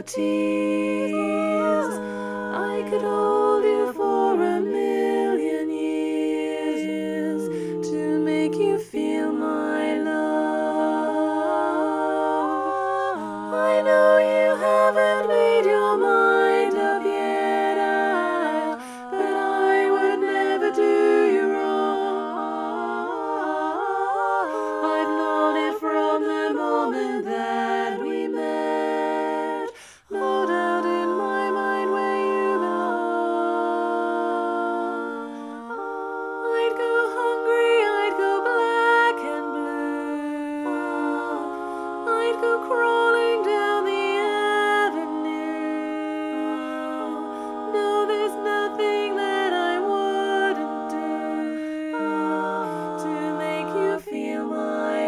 tears. I could hold you for 1,000,000 years to make you feel my love. I know you haven't made your mind up yet, but I would never do you wrong. I've known it from the moment that we met. No doubt in my mind where you belong. I'd go hungry, I'd go black and blue. I'd go crawling down the avenue. No, there's nothing that I wouldn't do to make you feel my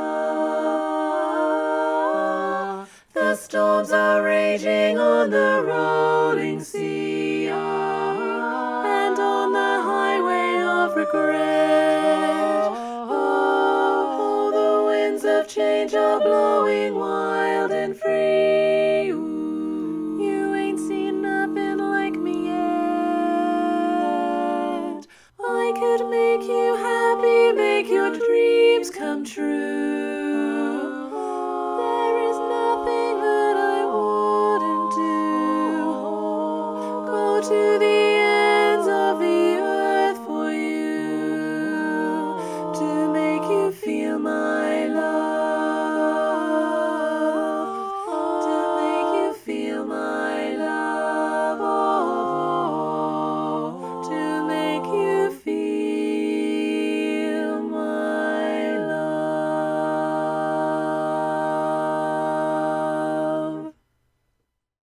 love. The storms are raging on the rolling sea, and on the highway of regret.